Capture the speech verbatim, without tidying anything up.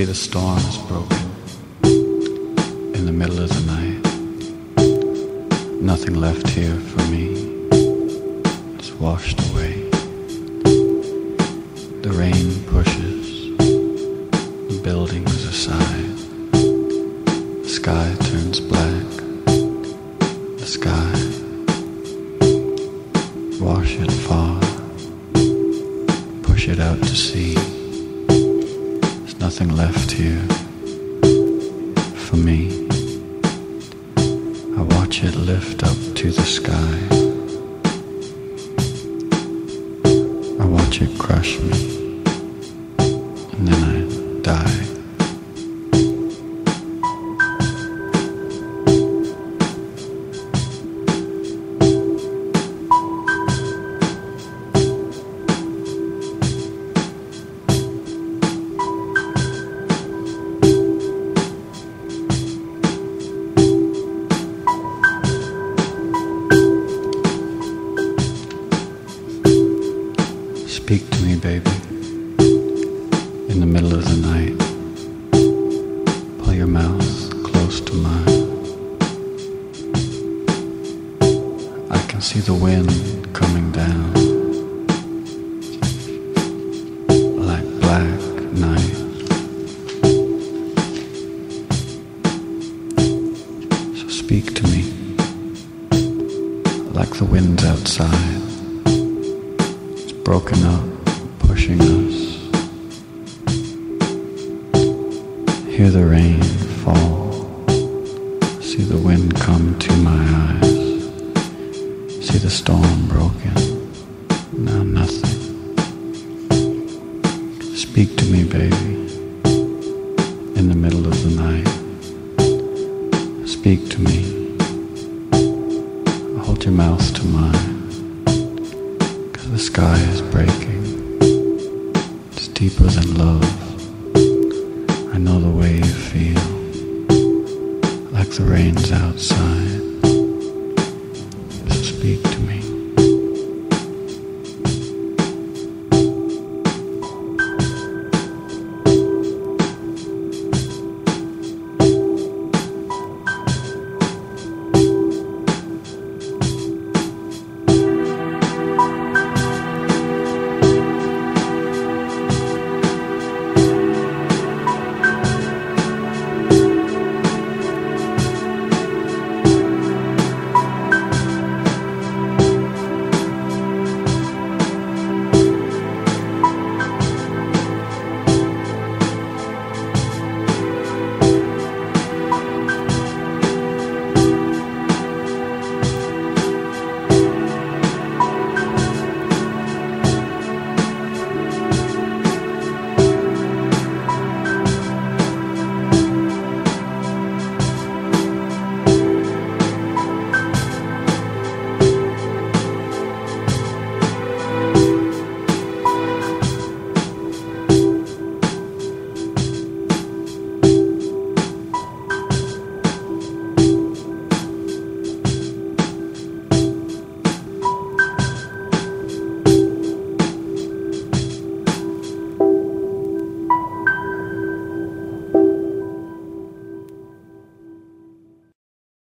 see the storm is broken in the middle of the night. Nothing left here for me. It's washed away. The rain pushes the buildings aside. The sky turns black. The sky, wash it far. Push it out to sea. There's nothing left here for me. I watch it lift up to the sky. I watch it crush me, and then I die. Speak to me, baby, in the middle of the night. Pull your mouth close to mine. I can see the wind coming down like black night. So speak to me like the wind's outside. Broken up, pushing us. Hear the rain fall. See the wind come to my eyes. See the storm broken. Now nothing. Speak to me, baby, in the middle of the night. Speak to me. Hold your mouth to mine. The sky is breaking. It's deeper than love. I know the way you feel, like the rain's outside. So speak to me.